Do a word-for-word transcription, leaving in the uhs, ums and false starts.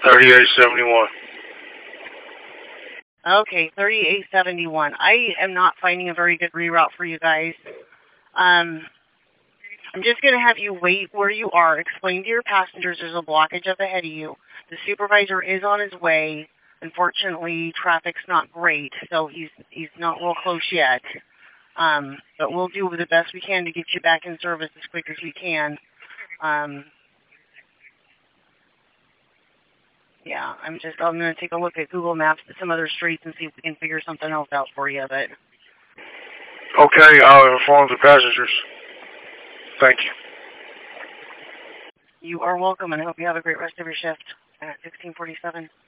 thirty-eight seventy-one. Okay, thirty-eight seventy-one. I am not finding a very good reroute for you guys. Um, I'm just going to have you wait where you are. Explain to your passengers there's a blockage up ahead of you. The supervisor is on his way. Unfortunately, traffic's not great, so he's he's not real close yet. Um, but we'll do the best we can to get you back in service as quick as we can. Um, yeah, I'm just I'm going to take a look at Google Maps at some other streets and see if we can figure something else out for you. But okay, I'll inform the passengers. Thank you. You are welcome, and I hope you have a great rest of your shift at sixteen forty-seven.